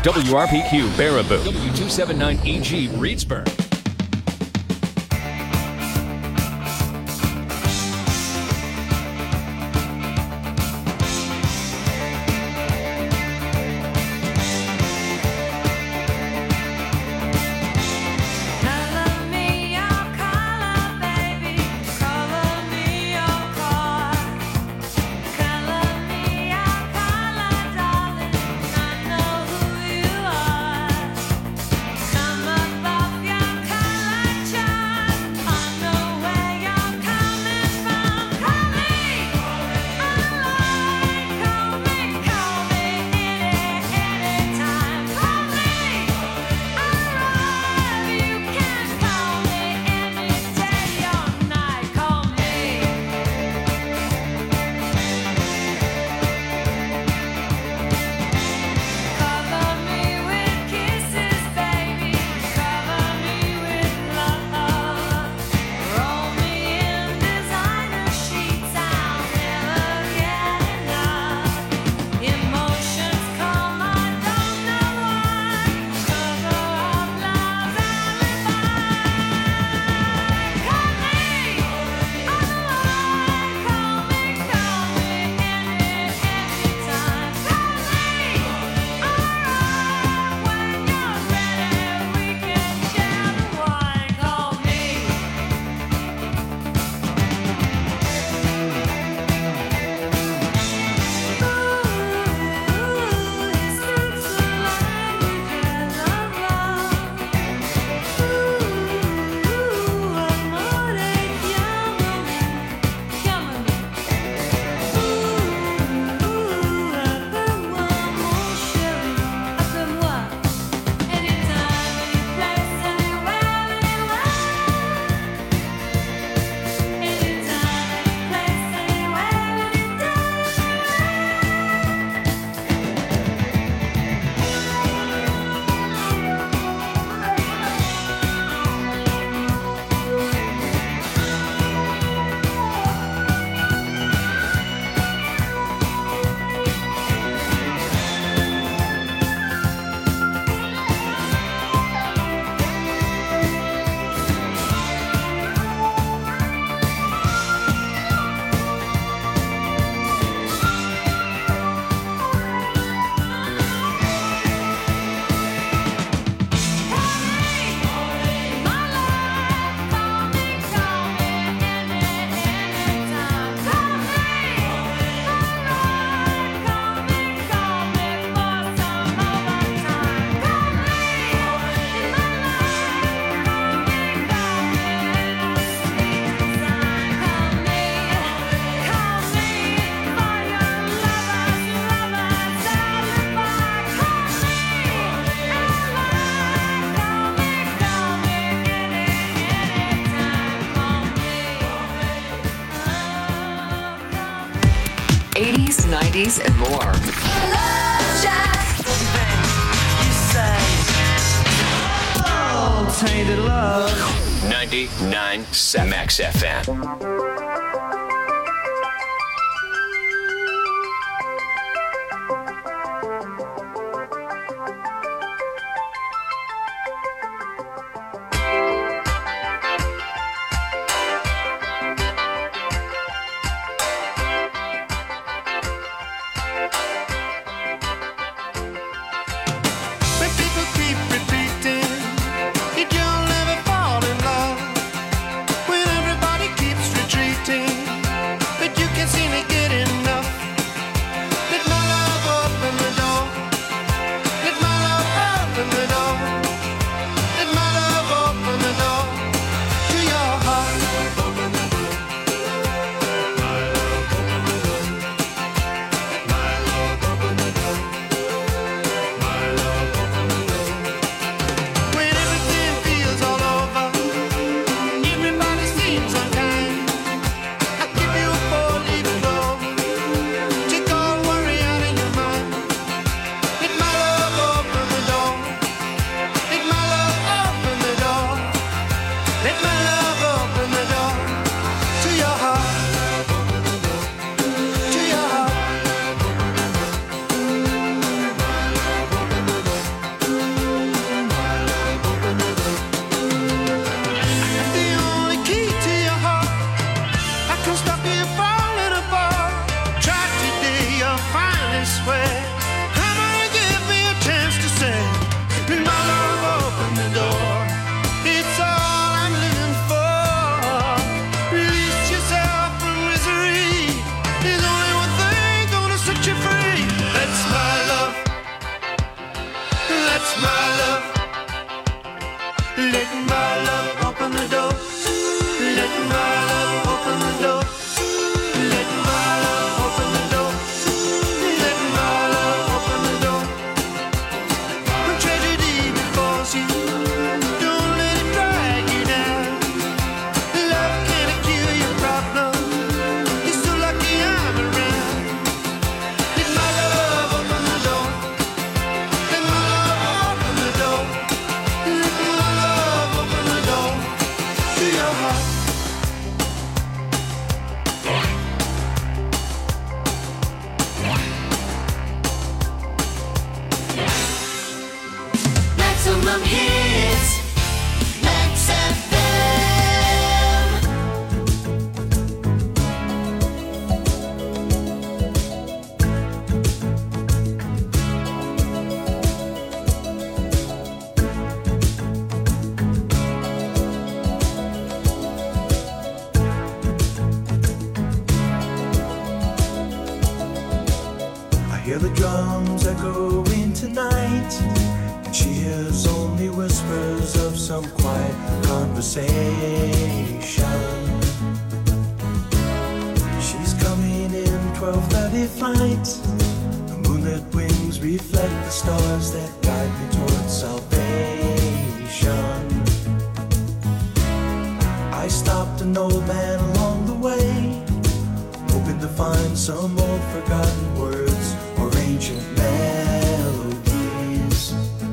WRPQ Baraboo, W279EG Reedsburg. And more. Tainted love. 99.7 Max FM. You'll never fall in love when everybody keeps retreating. can stop you falling apart. Try today, you'll finally swear. Come on, give me a chance to say, my love, open the door. It's all I'm living for. Release yourself from misery. There's only one thing gonna set you free. That's my love. That's my love. Let my love open the door. Let my love open the door. Let my love open the door. Let my love open the door. When tragedy befalls you, don't let it drag you down. Love can't cure your problem. You're so lucky I'm around. Let my love open the door. Let my love open the door. Let my love open the door to your heart. Maximum hits, Max FM. I hear the drums echoing tonight, and she hears only whispers of some quiet conversation. She's coming in 12:30 flight. The moonlit wings reflect the stars that guide me towards salvation. I stopped an old man along the way, hoping to find some old forgotten words or ancient melodies.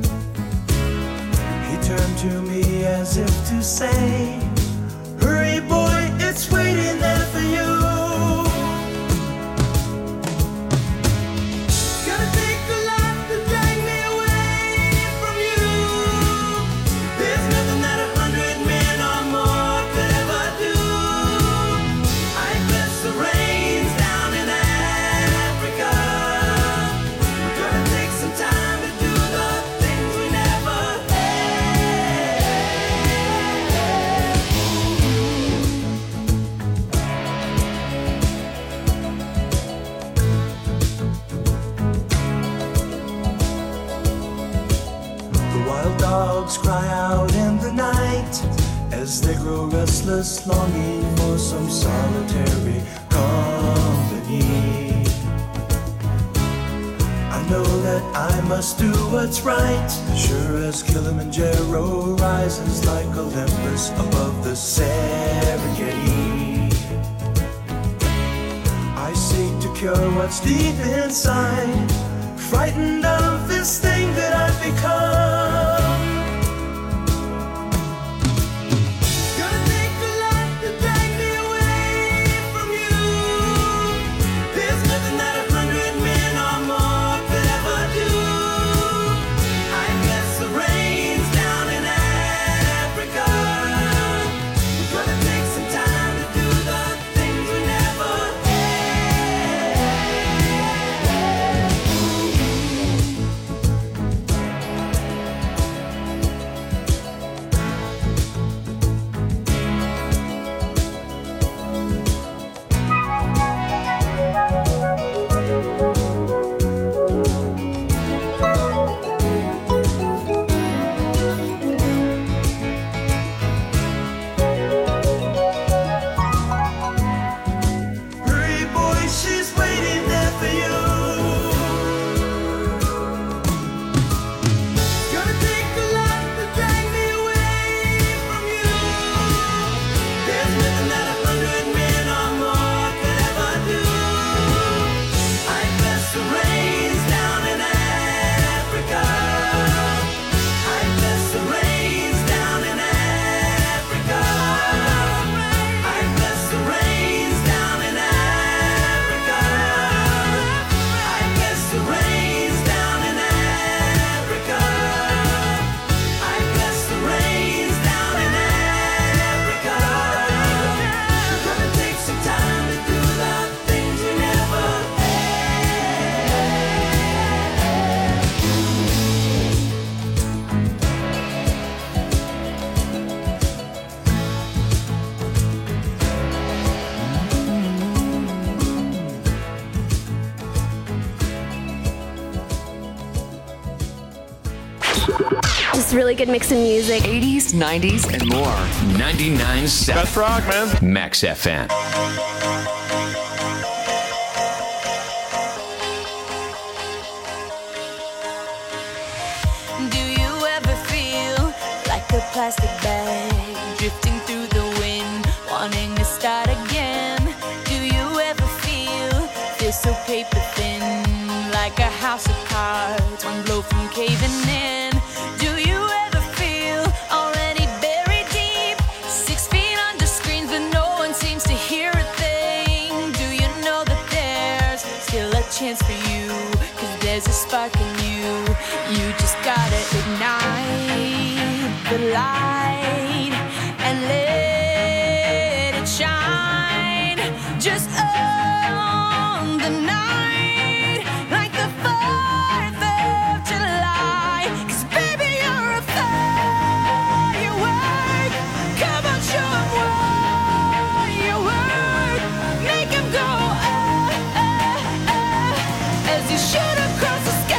He turned to me as if to say, hurry boy, it's waiting there for you. Gonna take a lot to drag me away from you. There's nothing that 100 men or more could ever do. I bless the rains down in Africa. We're gonna take some time to do the things we never had. The wild dogs cry out in the night as they grow restless, longing for some solitary company. I know that I must do what's right, sure as Kilimanjaro rises like Olympus above the Serengeti. I seek to cure what's deep inside, frightened of this thing that I've become. Gonna take a lot to drag me away from you. There's nothing that 100 men or more could ever do. I bless the rains down in Africa. We're gonna take some time to do the things we never had. Just really good mix of music. 80s, 90s, and more. 99.7 Best rock, man. Max FM. Do you ever feel like a plastic bag drifting through the wind, wanting to start again? Do you ever feel so paper thin, like a house of cards, one blow from caving in? Do you ever feel already buried deep, 6 feet under screens, but no one seems to hear a thing? Do you know that there's still a chance for you? 'Cause there's a spark in you. You just gotta ignite the light and let it shine. Just on the night, like the 4th of July. 'Cause baby, you're a firework. Come on, show 'em what you work. Make 'em go, as you shoot across the sky.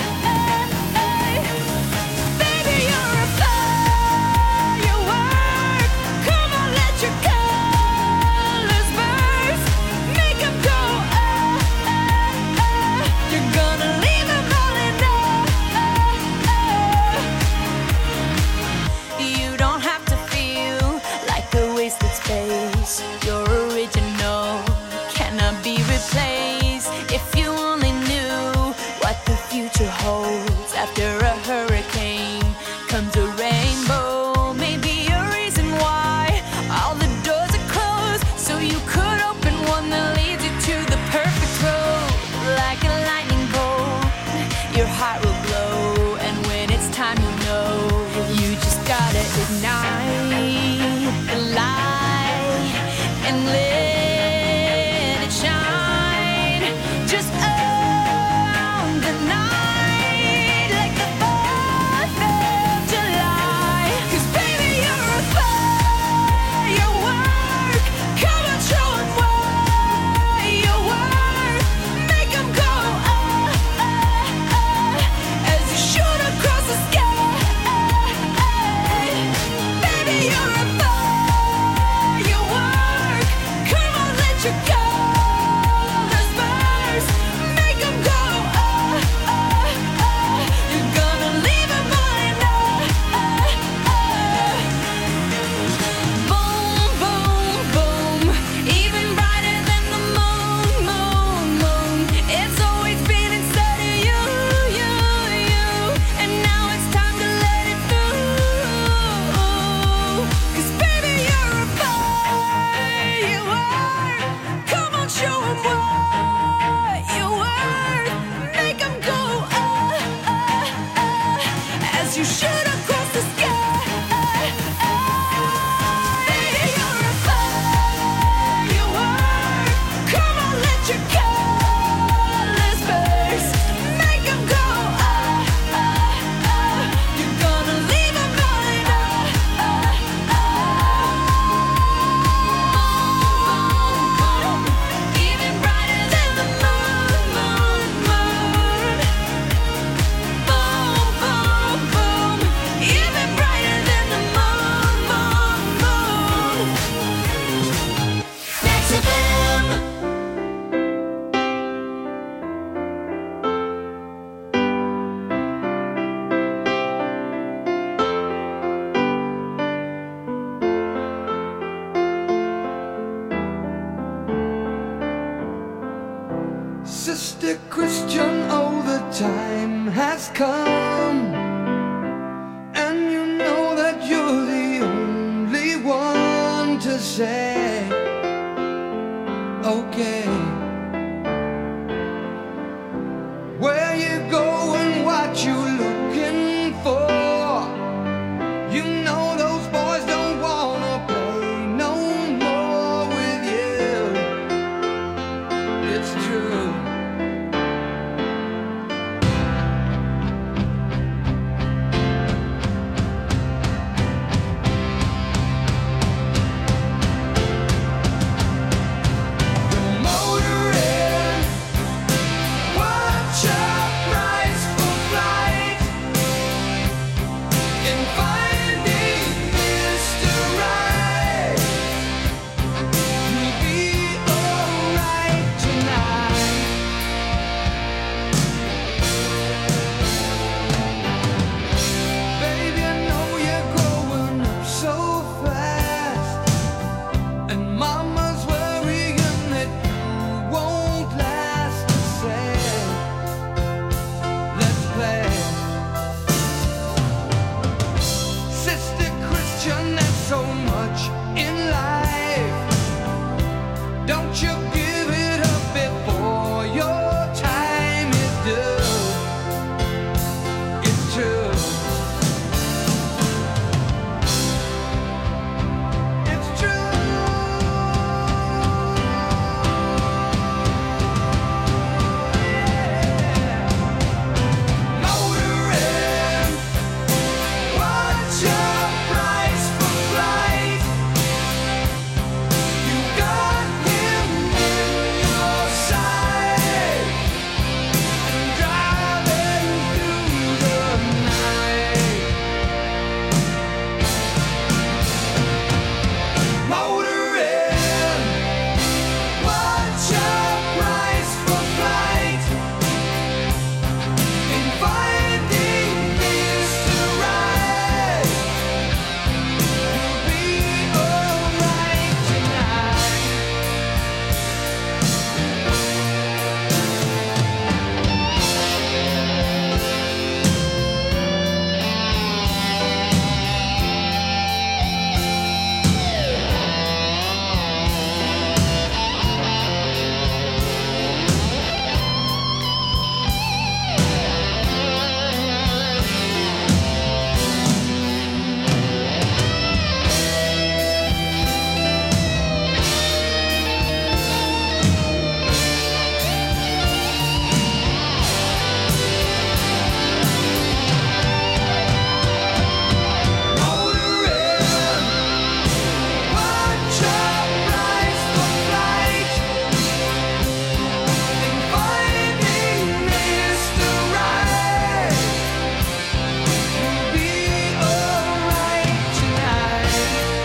Baby, you're a firework. Come on, let your colors burst. Make 'em go, you're gonna leave 'em all in You don't have to feel like a wasted space. You're original, cannot be replaced. If you only knew what the future holds. After a hurricane comes a rainbow. Maybe a reason why all the doors are closed, so you could open one that leads you to the perfect road. Like a lightning bolt, your heart will glow, and when it's time, you know you just gotta ignite the light and let it shine. Just on the night, like the 4th of July. 'Cause baby, you're a firework. Come on, show 'em what you work. Make 'em go, as you shoot across the sky. Baby, you're a firework. Come on, let your colors burst. Make 'em go, you're gonna leave 'em all in Boom, boom, boom. Even brighter than the moon, moon, moon. It's always been inside of you, you, you. And now it's time to let it through. 'Cause baby, you're a firework. Come on, show 'em what you work. Make 'em go, as you shoot across the sky. Baby, you're a firework. Come on, let your colors burst. Make 'em go, you're gonna leave 'em all in Even brighter than the moon, moon, moon. Boom, boom, boom. Even brighter than the moon, moon, moon. Max FM. Sister Christian, oh, the time has come, and you know that you're the only one to say, okay. Where you going, what you looking for? You know those boys don't wanna play no more with you. It's true. Motor you give it up before your time is due. It's true. It's true. Motoring, what's your price for flight? You got him in your sight, driving through the night. Motoring, what's your price for flight? In finding Mr. Right, you'll be alright tonight. What's your price for flight? In finding Mr. Right, you'll be alright tonight.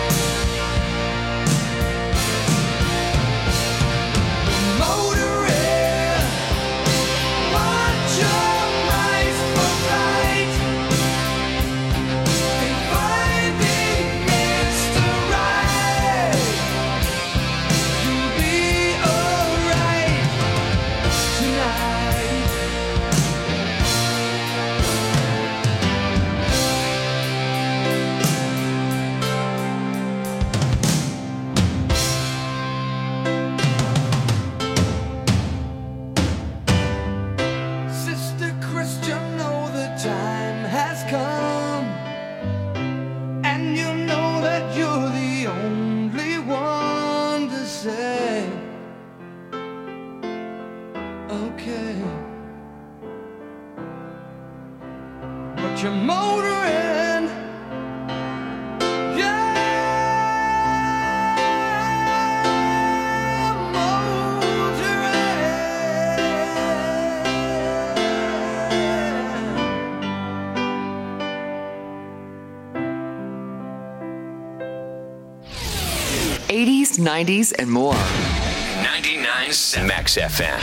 Motoring, what's your price for flight? In finding Mr. Right, you'll be alright tonight. Sister Christian, know the time has come, and you know that you're the only one to say, okay. But you're motoring, yeah, motoring. 80s, 90s, and more. 99.7 Max FM.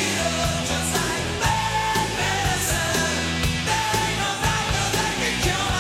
Shake it up just like bad medicine. There ain't no doctor that can cure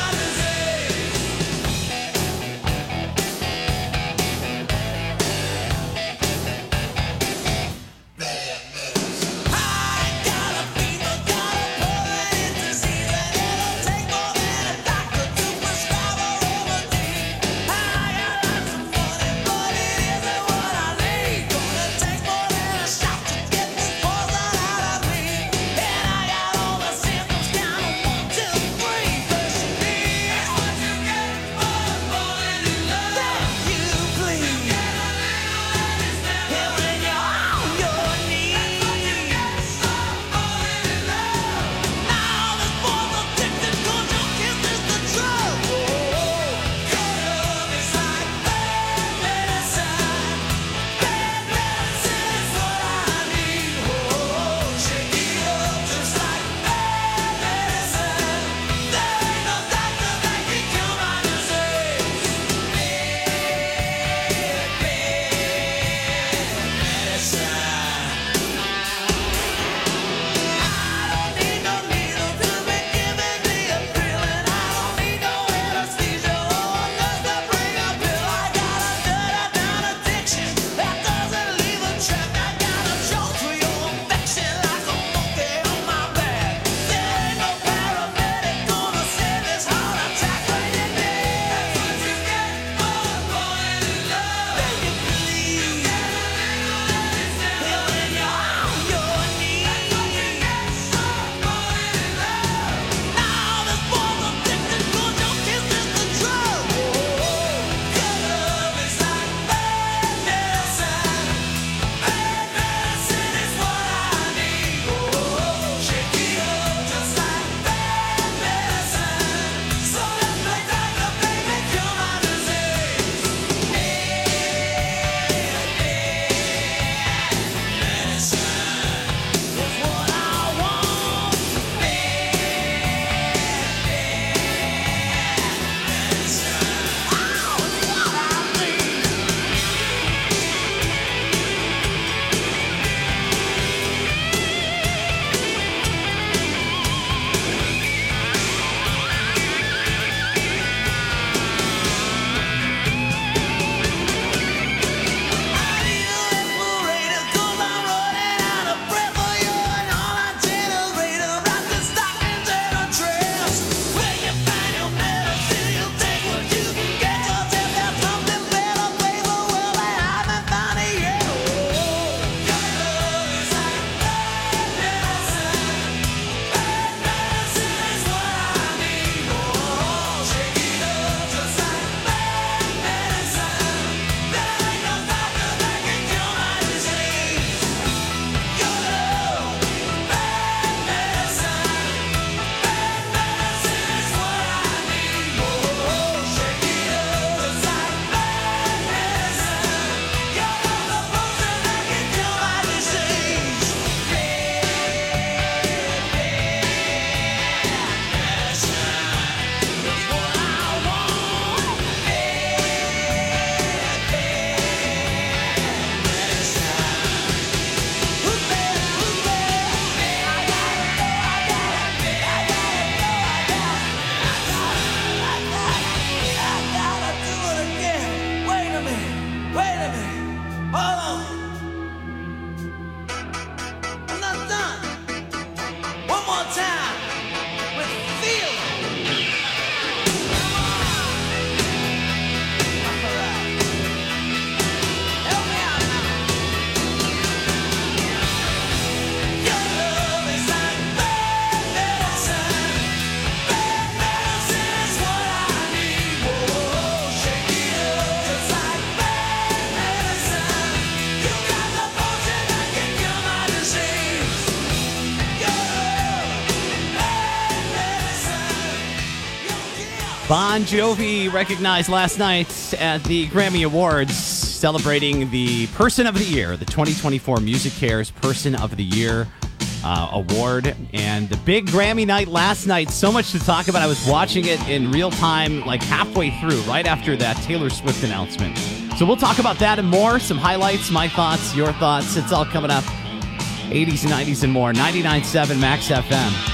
Bon Jovi recognized last night at the Grammy Awards, celebrating the Person of the Year, the 2024 Music Cares Person of the Year award. And the big Grammy night last night, so much to talk about. I was watching it in real time, like halfway through, right after that Taylor Swift announcement. So we'll talk about that and more, some highlights, my thoughts, your thoughts. It's all coming up. 80s and 90s and more. 99.7 Max FM.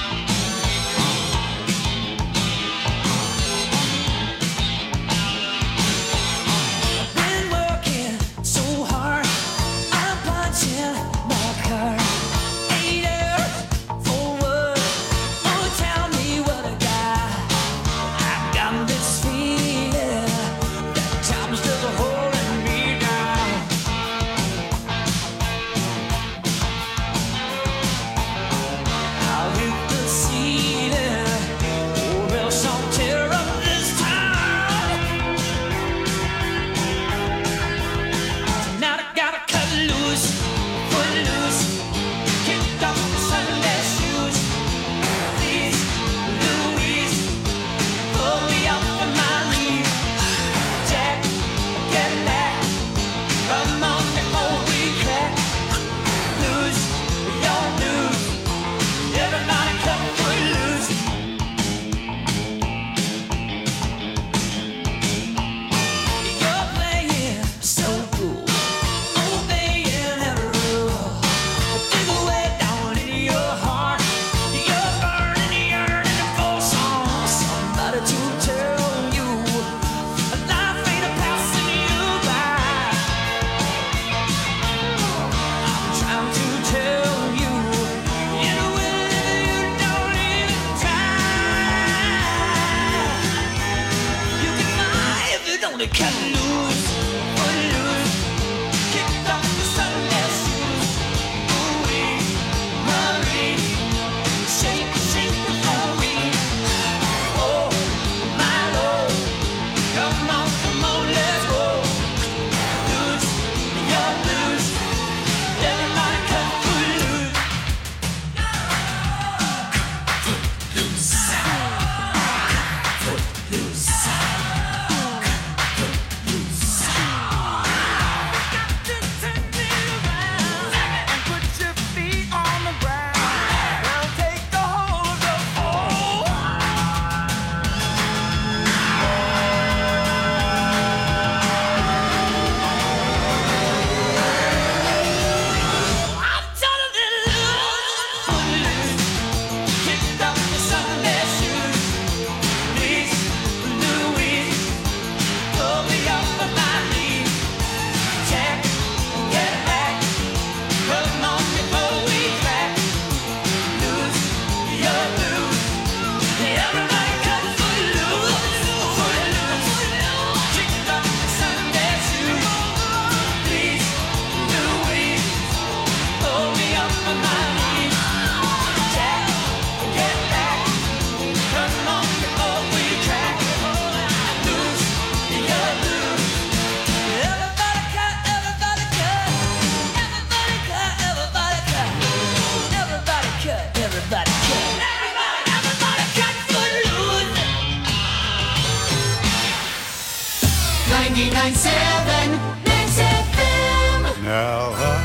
Now I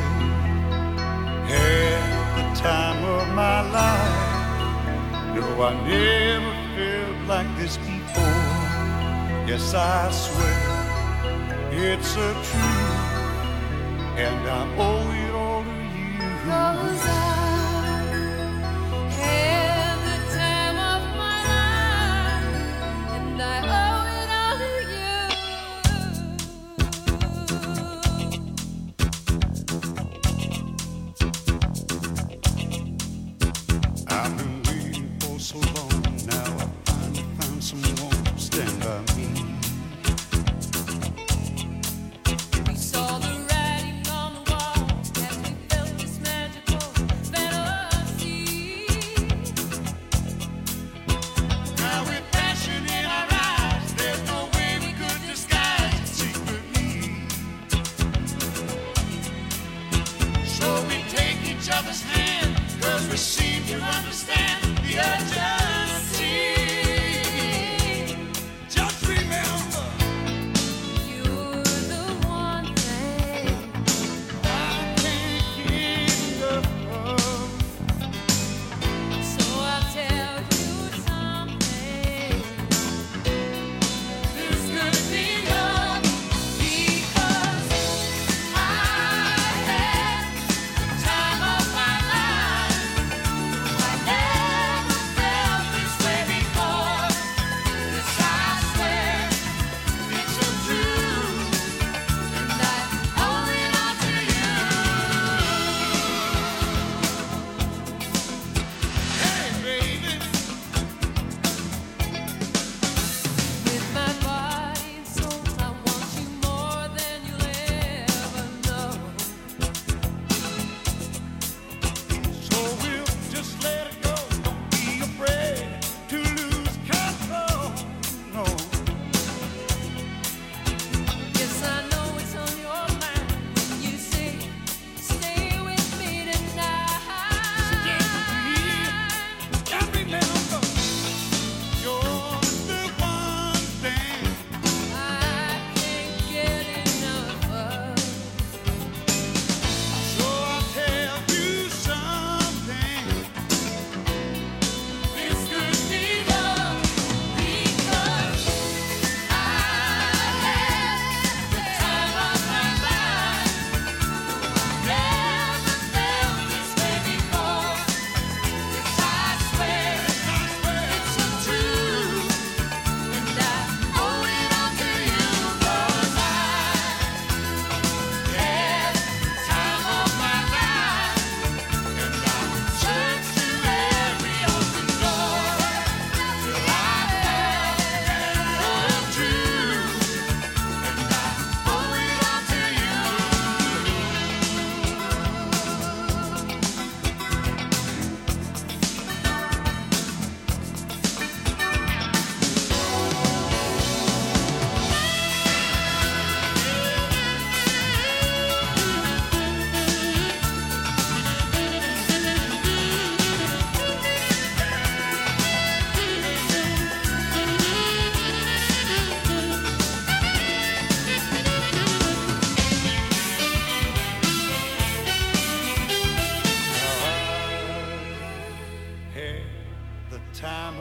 had the time of my life. No, I never felt like this before. Yes, I swear it's a truth, and I owe it all to you. 'Cause I had the time of my life, and I owe it all to you. I've been waiting for so long. Now I finally found someone to stand by me. We saw the writing on the wall as we felt this magical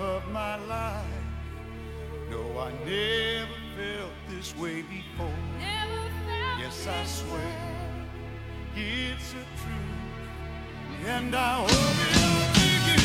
of my life. No, I never felt this way before. Yes, I swear it's a truth, and I hope it'll be you.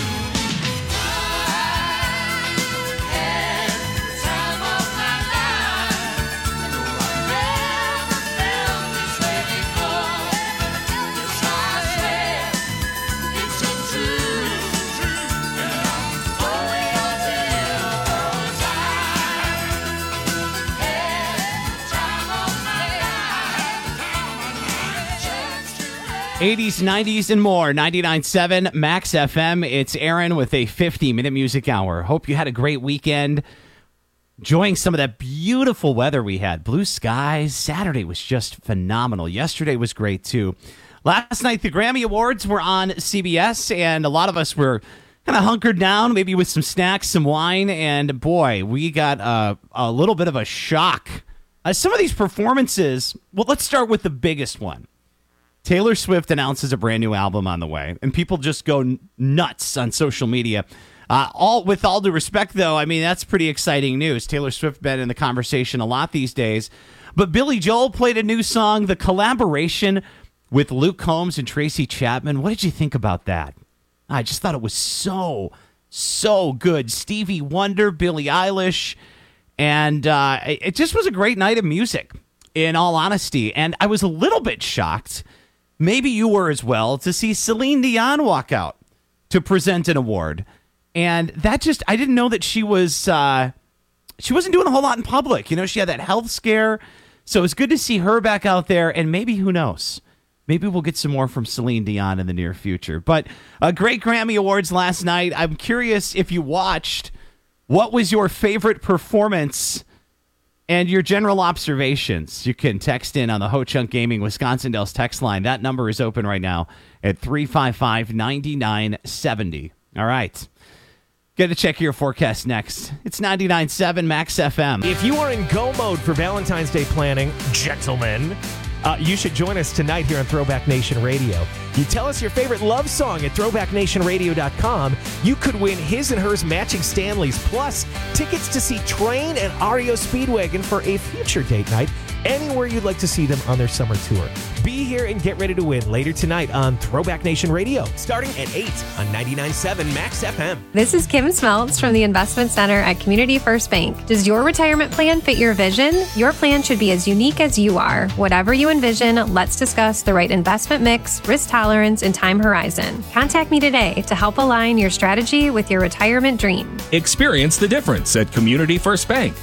'80s, '90s, and more. 99.7 Max FM. It's Aaron with a 50-minute music hour. Hope you had a great weekend. Enjoying some of that beautiful weather we had. Blue skies. Saturday was just phenomenal. Yesterday was great, too. Last night, the Grammy Awards were on CBS, and a lot of us were kind of hunkered down, maybe with some snacks, some wine, and boy, we got a little bit of a shock. Some of these performances, well, let's start with the biggest one. Taylor Swift announces a brand new album on the way, and people just go nuts on social media. With all due respect, though, I mean, that's pretty exciting news. Taylor Swift been in the conversation a lot these days. But Billy Joel played a new song, the collaboration with Luke Combs and Tracy Chapman. What did you think about that? I just thought it was so good. Stevie Wonder, Billie Eilish, and it just was a great night of music, in all honesty. And I was a little bit shocked, maybe you were as well, to see Celine Dion walk out to present an award. And that just, I didn't know that she wasn't doing a whole lot in public. You know, she had that health scare. So it's good to see her back out there. And maybe, who knows, maybe we'll get some more from Celine Dion in the near future. But a great Grammy Awards last night. I'm curious if you watched, what was your favorite performance and your general observations? You can text in on the Ho Chunk Gaming Wisconsin Dells text line. That number is open right now at 355-9970. All right. Get to check your forecast next. It's 99.7 Max FM. If you are in go mode for Valentine's Day planning, gentlemen, you should join us tonight here on Throwback Nation Radio. You tell us your favorite love song at throwbacknationradio.com. You could win his and hers matching Stanleys, plus tickets to see Train and REO Speedwagon for a future date night anywhere you'd like to see them on their summer tour. Be here and get ready to win later tonight on Throwback Nation Radio, starting at 8 on 99.7 Max FM. This is Kim Smeltz from the Investment Center at Community First Bank. Does your retirement plan fit your vision? Your plan should be as unique as you are. Whatever you envision, let's discuss the right investment mix, risk tolerance, and time horizon. Contact me today to help align your strategy with your retirement dream. Experience the difference at Community First Bank.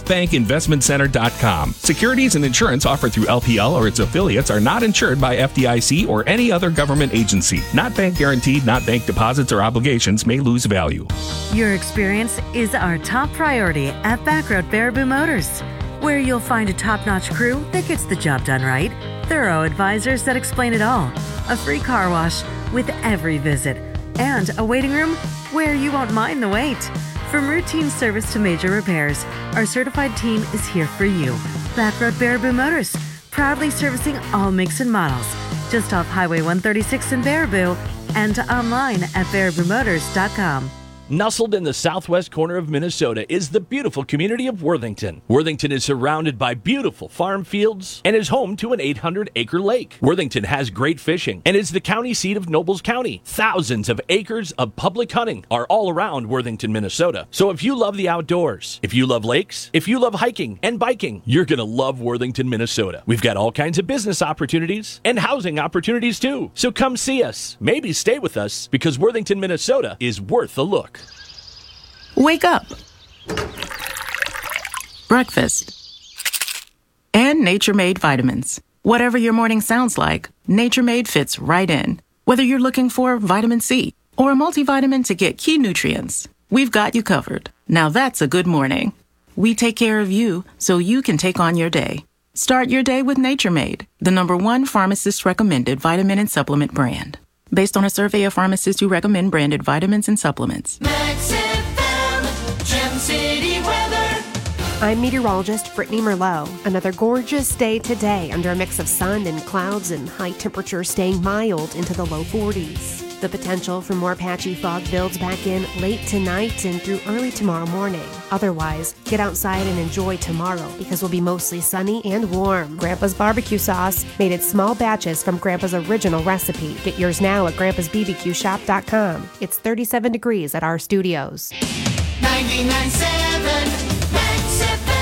CFBankInvestmentCenter.com. Securities and insurance offered through LPL or its affiliates are not insured by FDIC or any other government agency. Not bank guaranteed, not bank deposits or obligations may lose value. Your experience is our top priority at Backroad Baraboo Motors, where you'll find a top-notch crew that gets the job done right, thorough advisors that explain it all, a free car wash with every visit, and a waiting room where you won't mind the wait. From routine service to major repairs, our certified team is here for you. Backroad Baraboo Motors, proudly servicing all makes and models, just off Highway 136 in Baraboo and online at baraboomotors.com. Nestled in the southwest corner of Minnesota is the beautiful community of Worthington. Worthington is surrounded by beautiful farm fields and is home to an 800-acre lake. Worthington has great fishing and is the county seat of Nobles County. Thousands of acres of public hunting are all around Worthington, Minnesota. So if you love the outdoors, if you love lakes, if you love hiking and biking, you're going to love Worthington, Minnesota. We've got all kinds of business opportunities and housing opportunities too. So come see us. Maybe stay with us, because Worthington, Minnesota is worth a look. Wake up. Breakfast. And Nature Made vitamins. Whatever your morning sounds like, Nature Made fits right in. Whether you're looking for vitamin C or a multivitamin to get key nutrients, we've got you covered. Now that's a good morning. We take care of you so you can take on your day. Start your day with Nature Made, the #1 pharmacist-recommended vitamin and supplement brand. Based on a survey of pharmacists who recommend branded vitamins and supplements. Max FM, Gem City weather. I'm meteorologist Brittany Merlot. Another gorgeous day today under a mix of sun and clouds and high temperatures staying mild into the low 40s. The potential for more patchy fog builds back in late tonight and through early tomorrow morning. Otherwise, get outside and enjoy tomorrow because we'll be mostly sunny and warm. Grandpa's barbecue sauce, made in small batches from Grandpa's original recipe. Get yours now at grandpa'sbbqshop.com. It's 37 degrees at our studios. 99.7 Max FM.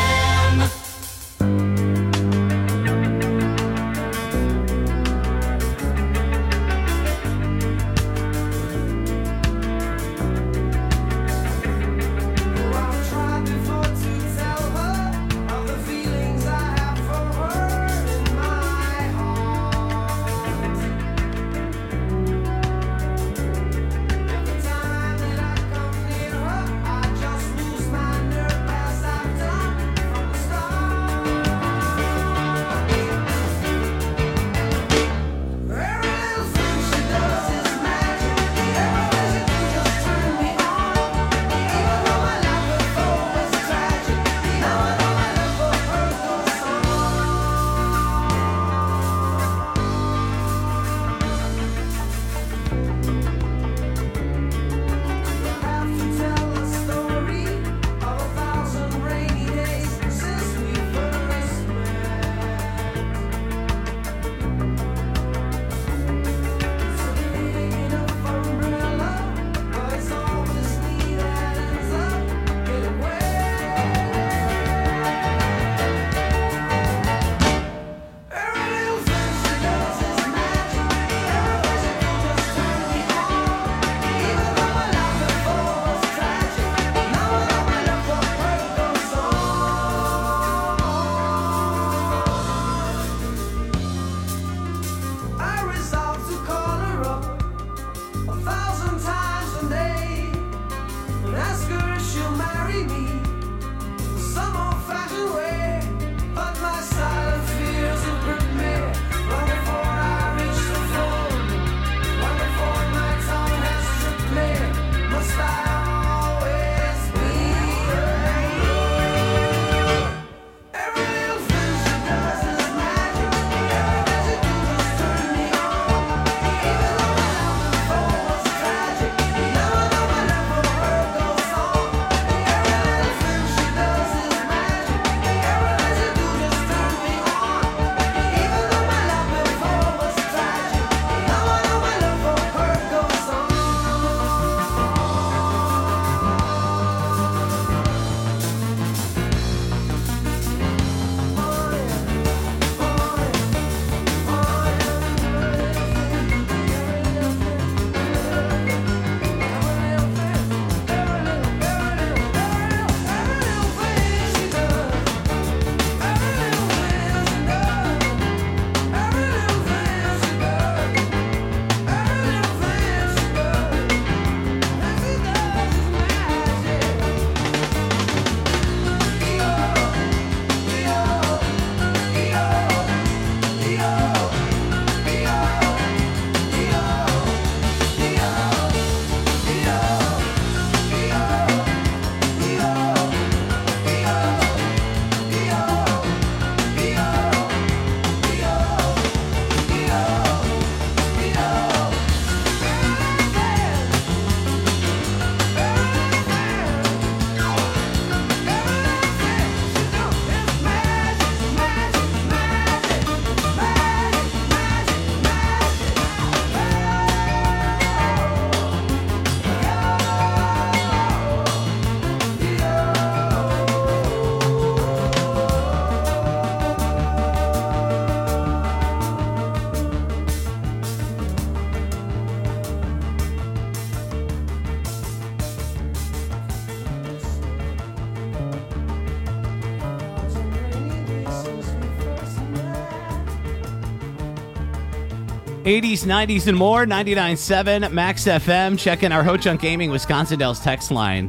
'80s, '90s, and more. 99.7 Max FM. Check in our Ho Chunk Gaming Wisconsin Dells text line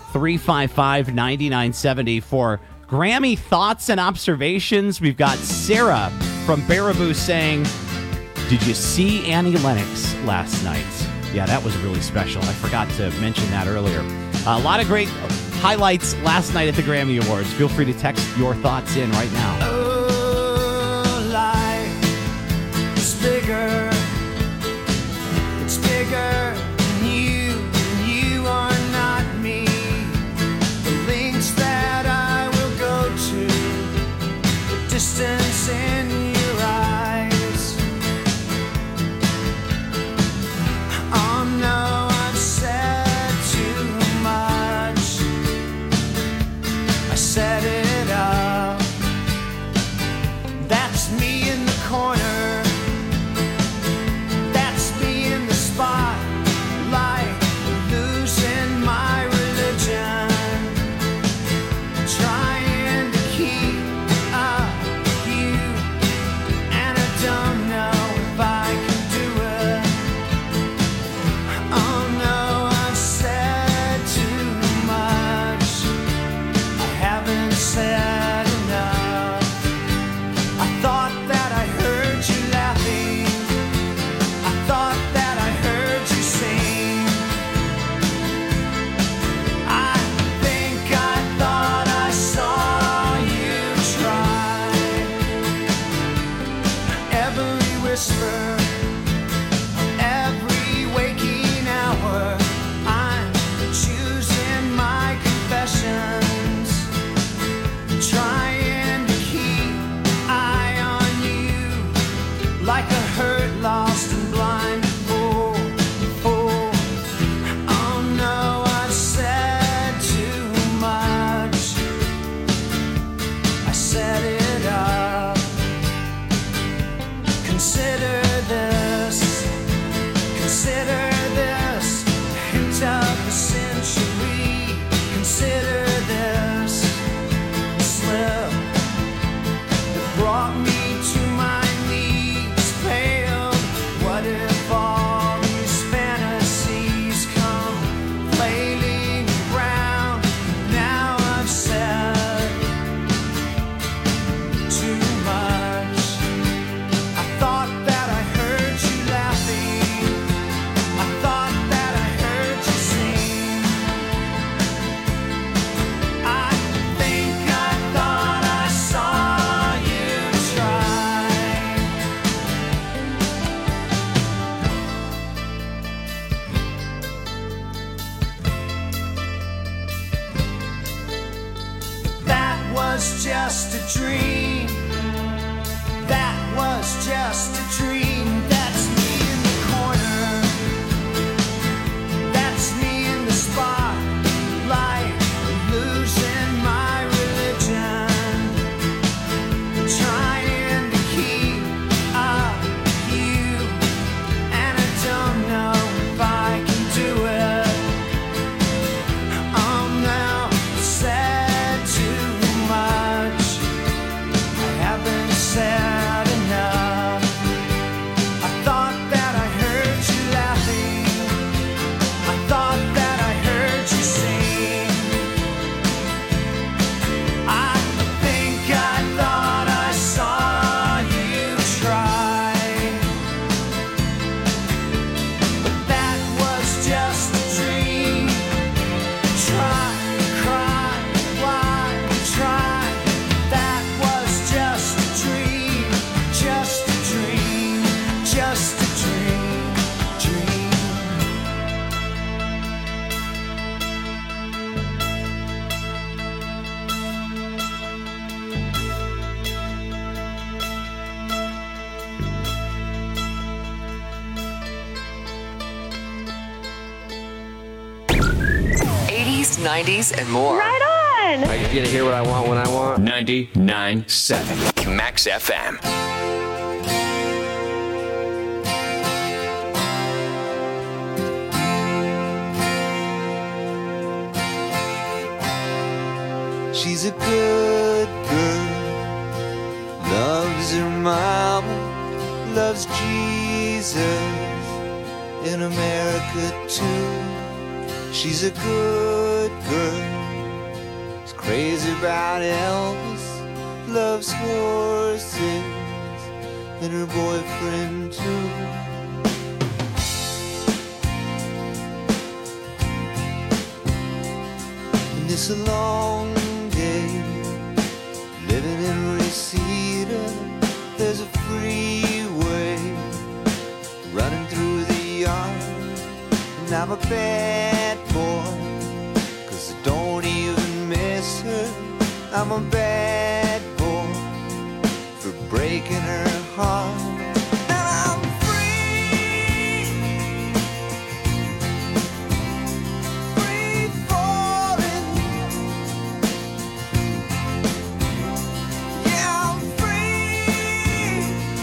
355-9970 for Grammy thoughts and observations. We've got Sarah from Baraboo saying, "Did you see Annie Lennox last night?" Yeah, that was really special. I forgot to mention that earlier. A lot of great highlights last night at the Grammy Awards. Feel free to text your thoughts in right now. Oh, life is bigger. It's bigger bigger than you are not me. The lengths that I will go to, the distance in your eyes. Oh no, I've said too much. I set it up. That's me in the corner. That's me in the spotlight, losing my religion, trying to keep up with you, and I don't know if I can do it. Oh no, I've said too much. I haven't said enough. I thought that I heard you laughing. I thought that I heard you sing. I think I thought I saw you try. Every whisper, every waking hour, I'm choosing my confessions, trying to keep eye on you, like a hurt, lost and blind fool. Oh no, I've said too much. I set it up. Consider this, consider this, a hint of the century. Consider this slip that brought me to my knees, paled. What if all these fantasies come flailing around? Now I've said too much. I thought that I heard you laughing. I thought that I heard you sing. I think I thought I saw you try. That was just a dream. That was just a dream. That's me in the corner. That's me in the spotlight, losing my religion, trying to keep up with you, and I don't know if I can do it. Oh no, I said too much. I haven't said enough. I thought that I heard you laughing. I thought that I heard you sing. I think I thought I saw you try. But that was just a dream. Try, cry, why try? That was just a dream, just a dream, just a dream, dream. '80s, '90s, and more. Right on! I get to hear what I want when I want. 99.7 Max FM. She's a good girl, loves her mama, loves Jesus in America too. She's a good girl, is crazy about Elvis, loves horses and her boyfriend too. And it's a long day living in Reseda. There's a freeway running through the yard. I'm a bad boy, 'cause I don't even miss her. I'm a bad boy for breaking her heart. And I'm free, free falling. Yeah, I'm free,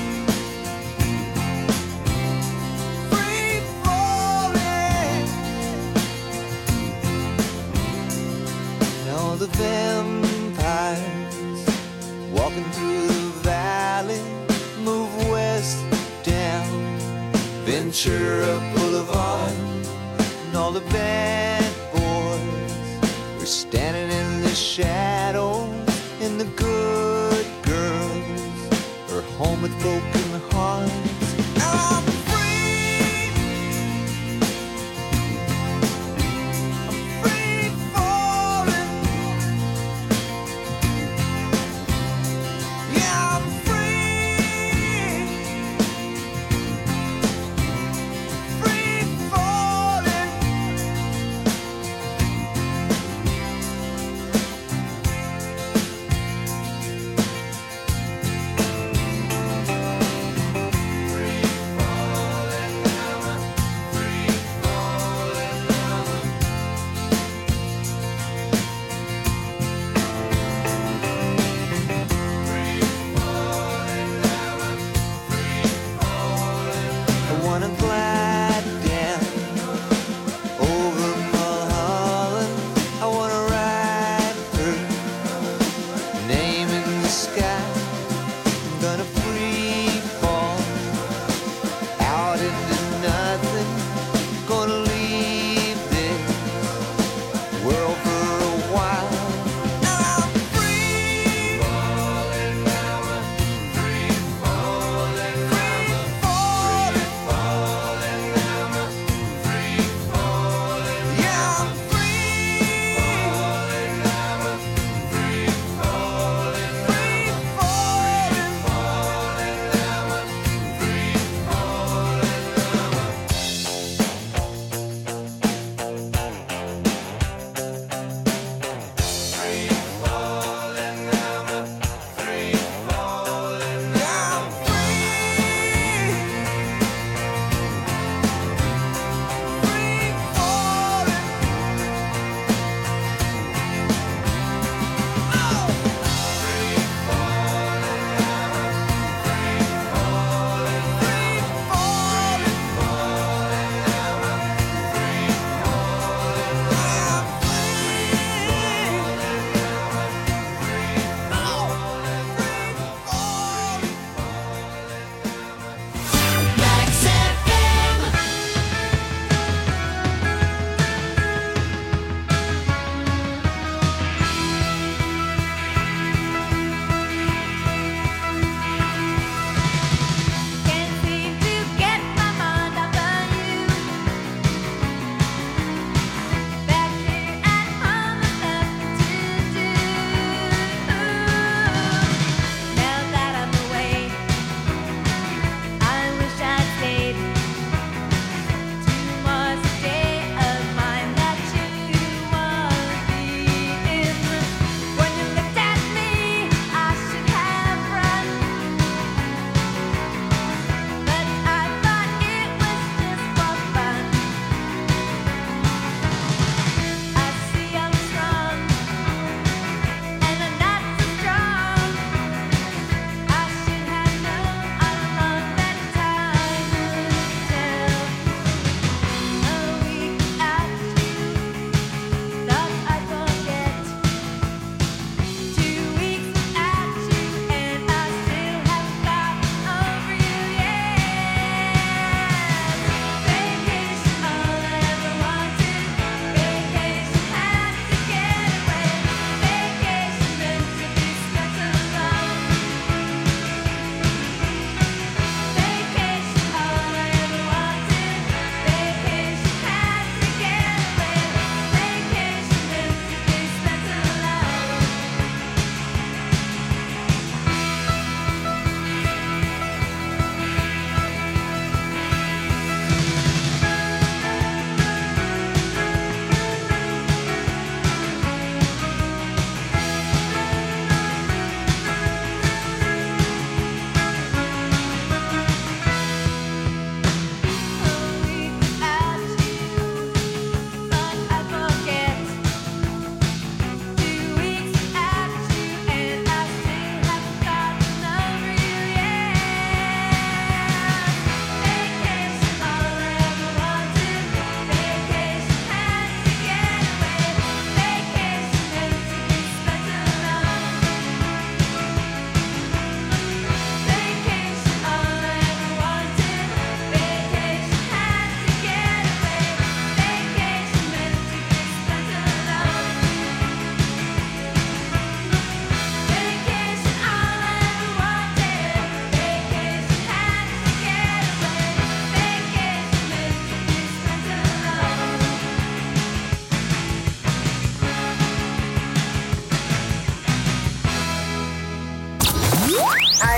free falling. Now the vampires walking through the valley move west down Ventura Boulevard, and all the bad boys are standing in the shadows, and the good girls are home with broken hearts. I'm free, I'm free falling. Yeah, I'm free, free falling.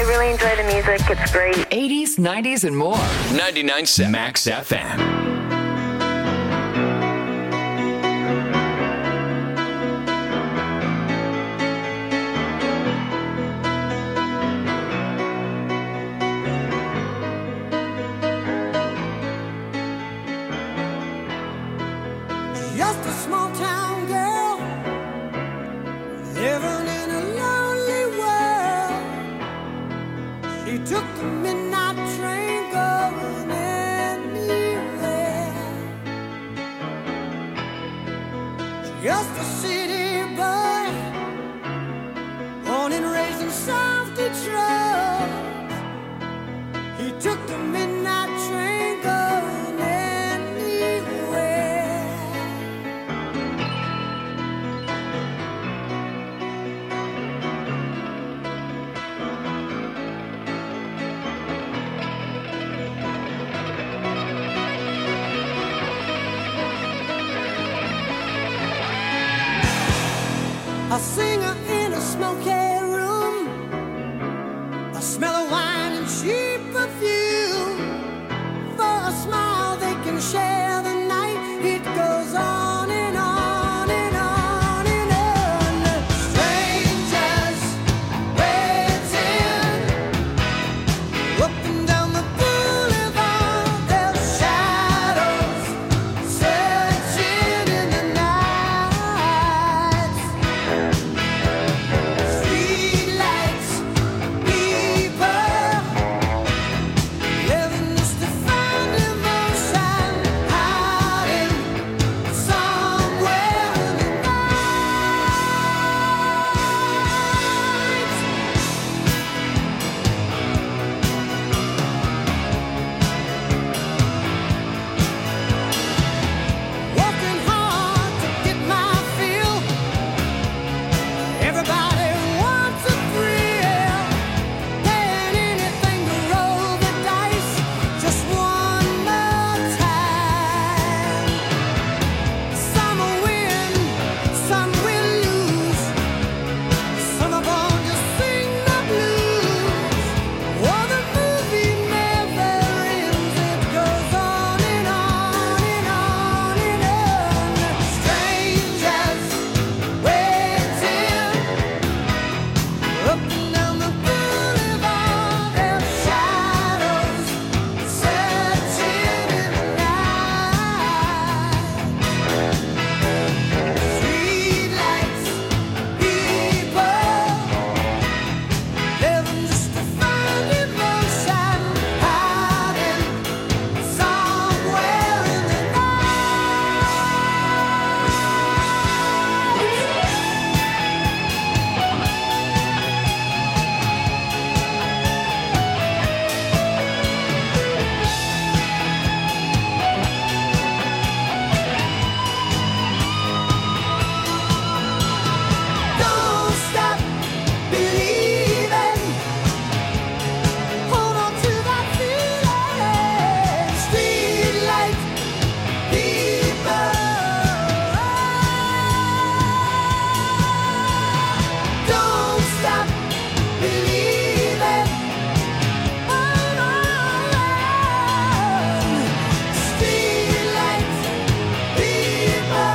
really enjoy the music. It's great. 80s, 90s, and more. 99.7 Max FM. Just a small town girl living in a lonely world. She took the midnight train going anywhere. Just a city boy, born and raised in South Detroit. He took the midnight train going anywhere. A singer in a smoky room, a smell of wine and cheap perfume. For a smile they can share the night. It goes on and on and on and on. Strangers waiting up and down the boulevard. Their shadows searching in the night. Streetlights, people living just to find emotion, hiding somewhere in the night. Working hard to get my fill. Everybody wants a thrill, paying anything to roll the dice just one more time. Some will win, some will lose. Some are born to sing the blues. Oh, the movie never ends. It goes on and on and on and on. Strangers waiting up and down the boulevard. Their shadows searching in the night. Streetlights, people living just to find emotion, hiding somewhere in the Don't stop believing. Hold on to that feeling. Streetlight people. Don't stop believing. Hold on. Streetlight people.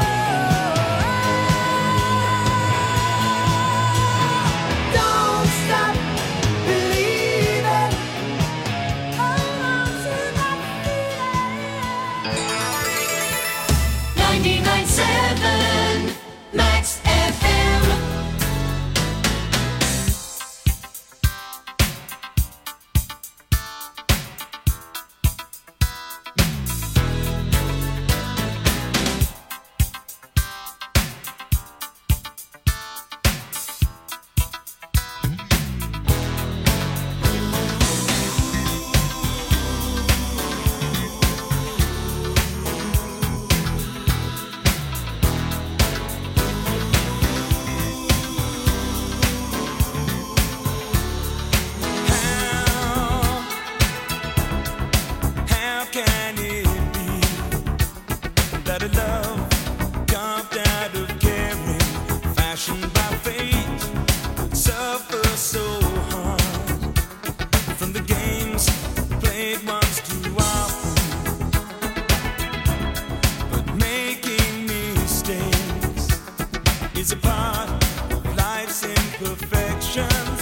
Don't stop believing. Hold on to that feeling. 99.7 Max FM. How can it be that a love carved out of caring, fashioned by fate, would suffer so hard? imperfection.